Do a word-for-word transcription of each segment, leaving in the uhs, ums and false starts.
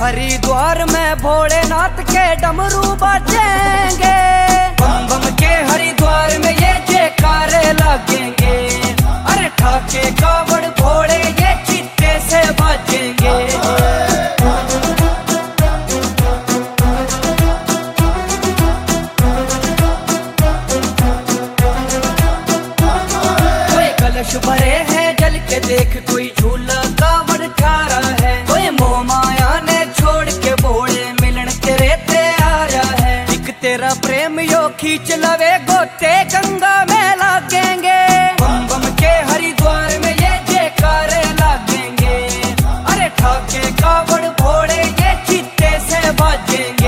हरिद्वार में भोलेनाथ के डमरू बजेंगे, बम बम के हरिद्वार में ये जयकारे लगेंगे। अरे ठाके कावड़ भोले ये चित्ते से बजेंगे। कोई कलश भरे हैं जल के देख, कोई झूला कावड़ ठारा है, कोई मोह माया ने छोड़ के भोले मिलन तेरे ते आ रहा है। एक तेरा प्रेम यो खींच लवे गोते गंगा में लगेंगे, बम बम के हरिद्वार में ये जयकारे लगेंगे। अरे ठाके कावड़ भोले ये चित्ते से बजेंगे।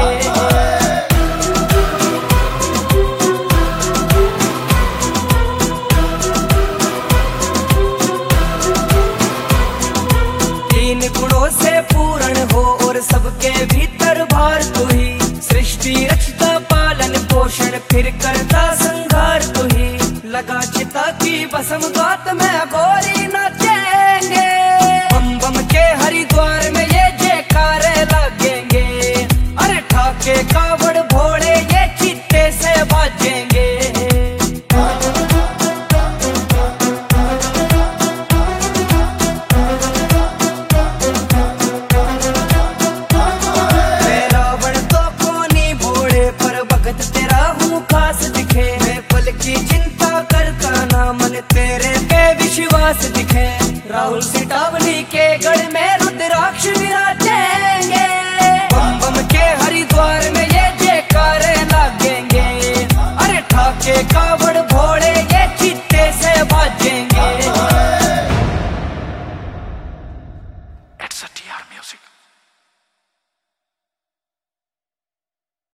तीन गुणों से पूर्ण हो और सबके भीतर भार तू ही, सृष्टि रचता पालन पोषण फिर करता संहार तू ही। लगा चिता की बसम गात में गोरी नाचेंगे, बम बम के हरिद्वार में ये जयकारे लगेंगे। अरे ठाके कावड़ भोले ये चित्ते से बजेंगे। तेरा हूँ खास दिखे, मैं पल की चिंता करता ना मन तेरे पे विश्वास दिखे। राहुल सिटावनी के गढ़ में रुद्राक्ष विराजेंगे, बम बम के हरिद्वार में ये जयकारे लगेंगे। अरे ठाके कावड़ भोले ये चित्ते से बजेंगे। It's a T R music.